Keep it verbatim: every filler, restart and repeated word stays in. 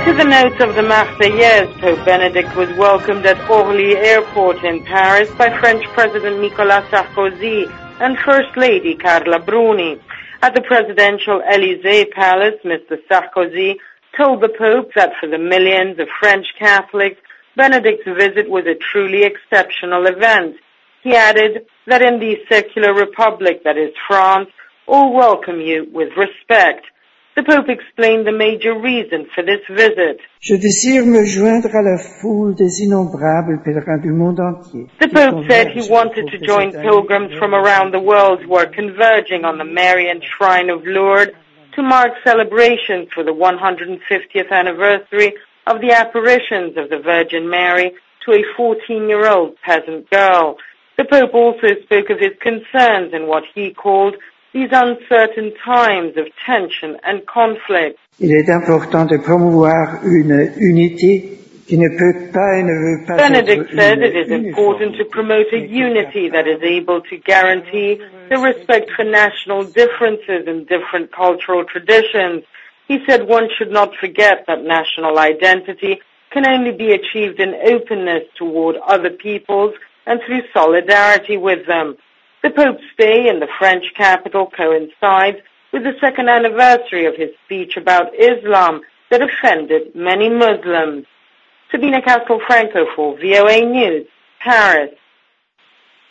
To the notes of the Marseillaise, Pope Benedict was welcomed at Orly Airport in Paris by French President Nicolas Sarkozy and First Lady Carla Bruni. At the presidential Élysée Palace, Mister Sarkozy told the Pope that for the millions of French Catholics, Benedict's visit was a truly exceptional event. He added that in the secular republic that is France, all welcome you with respect. The Pope explained the major reason for this visit. Je désire me joindre à la foule des innombrables pèlerins du monde entier. The Pope said he wanted to join pilgrims from around the world who are converging on the Marian Shrine of Lourdes to mark celebrations for the one hundred fiftieth anniversary of the apparitions of the Virgin Mary to a fourteen-year-old peasant girl. The Pope also spoke of his concerns in what he called these uncertain times of tension and conflict. Il est important de promouvoir une unité qui ne peut pas et ne veut pas Benedict être said une it is important to promote a unity that is able to guarantee the respect for national differences and different cultural traditions. He said one should not forget that national identity can only be achieved in openness toward other peoples and through solidarity with them. The Pope's stay in the French capital coincides with the second anniversary of his speech about Islam that offended many Muslims. Sabina Castelfranco for V O A News, Paris.